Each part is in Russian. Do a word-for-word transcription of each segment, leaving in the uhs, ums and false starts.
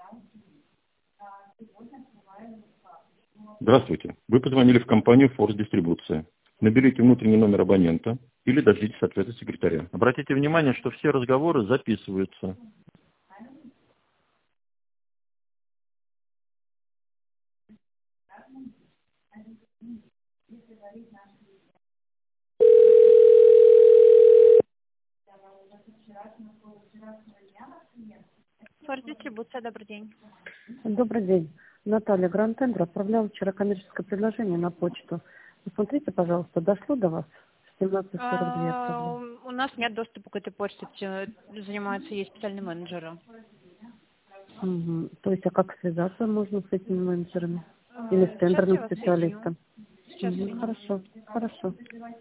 Здравствуйте. Вы позвонили в компанию Force Дистрибуция. Наберите внутренний номер абонента или дождитесь ответа секретаря. Обратите внимание, что все разговоры записываются. Force Дистрибуция, добрый день. Добрый день. Наталья, Гранд Тендер отправляла вчера коммерческое предложение на почту. Посмотрите, пожалуйста, дошло до вас? семнадцать сорок два А, отправляла. у нас нет доступа к этой почте, этим занимаются есть специальные менеджеры. Угу. То есть, а как связаться можно с этими менеджерами? Или с Сейчас я тендерным вас специалистом? соединю. Сейчас Угу. соединю. Хорошо, хорошо.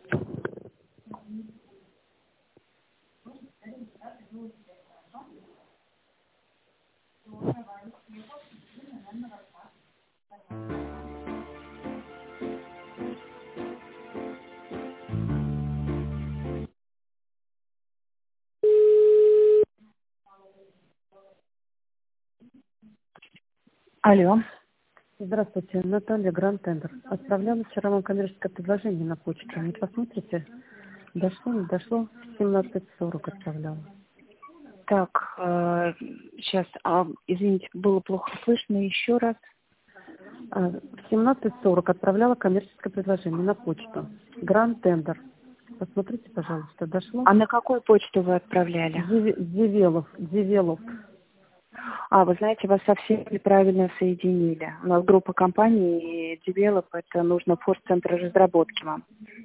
Алло. Здравствуйте, Наталья, Гранд Тендер. Отправляла вчера вам коммерческое предложение на почту. Не посмотрите? Дошло, не дошло? В семнадцать сорок отправляла. Так, э, сейчас, а, извините, было плохо слышно, еще раз. А, в семнадцать сорок отправляла коммерческое предложение на почту. Гранд Тендер. Посмотрите, пожалуйста, дошло? А на какую почту вы отправляли? Девелоп, Девелоп. А, вы знаете, вас совсем неправильно соединили. У нас группа компаний, и Develop, это нужно в Форс-центр разработки вам.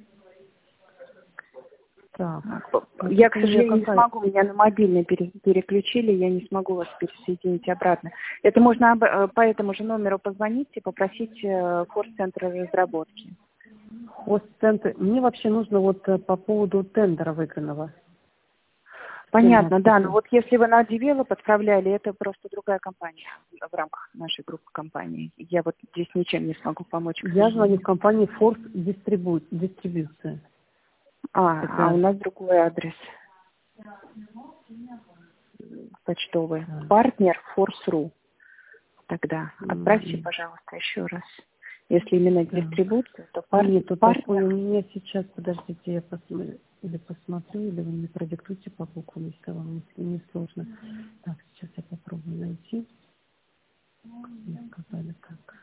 Так. Я, к сожалению, не какая... смогу, меня на мобильный пере, переключили, я не смогу вас пересоединить обратно. Это можно об, по этому же номеру позвонить и попросить Форс-центр разработки. Форс-центр. Мне вообще нужно вот по поводу тендера выигранного. Понятно, да, но вот если вы на Develop отправляли, это просто другая компания в рамках нашей группы компаний. Я вот здесь ничем не смогу помочь. Я звоню в компанию Force Дистрибуция. А, это... а у нас другой адрес. Почтовый. Партнер Force.ru. Тогда отправьте, mm-hmm. пожалуйста, еще раз. Если именно да. дистрибуция, то пар... Нет, тут партнер... такое у меня сейчас, подождите, я посмотрю, или посмотрю, или вы мне продиктуйте по буквам, если вам не, не сложно. Так, сейчас я попробую найти. Мне сказали, как.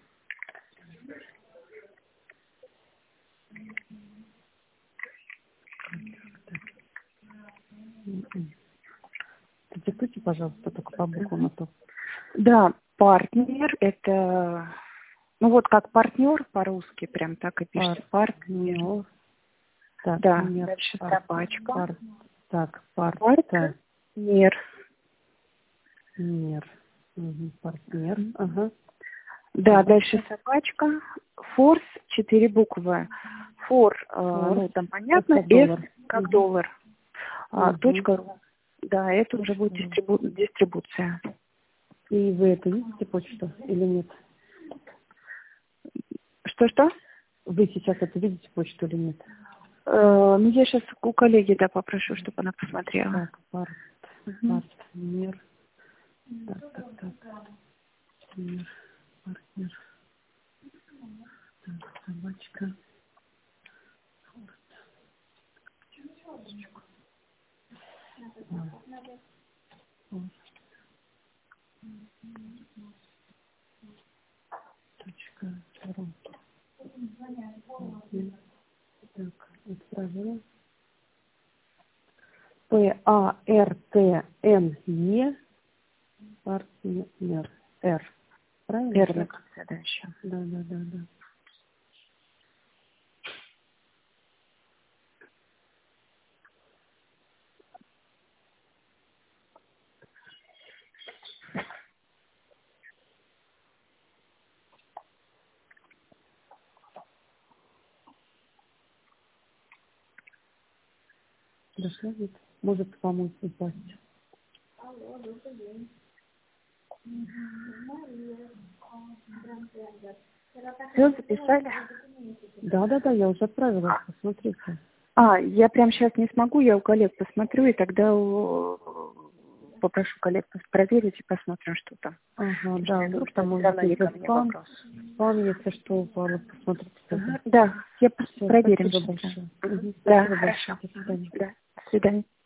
Продиктуйте, пожалуйста, только по буквам, а то. Да, партнер, это... Ну вот как партнер по-русски, прям так и пишется. Партнер. партнер. Так, да, нет, дальше пар, собачка. Пар, так, пар, партнер. Мир. Мир. Угу, партнер. Ага. Да, ага. Дальше собачка. Форс, четыре буквы. Фор, э, ну там понятно, как С доллар. как угу. доллар. А, угу. Точка ру. Да, это уже будет дистрибу... дистрибуция. И вы это видите почту или нет? Что-что? Вы сейчас это видите почту или нет? Э, ну, я сейчас у коллеги, да, попрошу, чтобы она посмотрела. Так, парт, угу. партнер. Так, так, так. Партнер, партнер. Так, собачка. Точка ру. Так, отправила. П А Р Т Н Е партнер Р. Правильно? Верно, как следующее. Да, да, да, да. Дошла ведь? Может помочь упасть. Алло, добрый день. Все, записали? Да, да, да, я уже отправила, посмотрите. А, я прям сейчас не смогу, я у коллег посмотрю, и тогда попрошу коллег проверить и посмотрим, что там. Ага, да, ну, потому что что если спам, спам, если что, Павлов, посмотрите. Ага, да, я Все, проверим. спасибо большое. Угу. Спасибо Да, большое. хорошо. До свидания. Да, до свидания.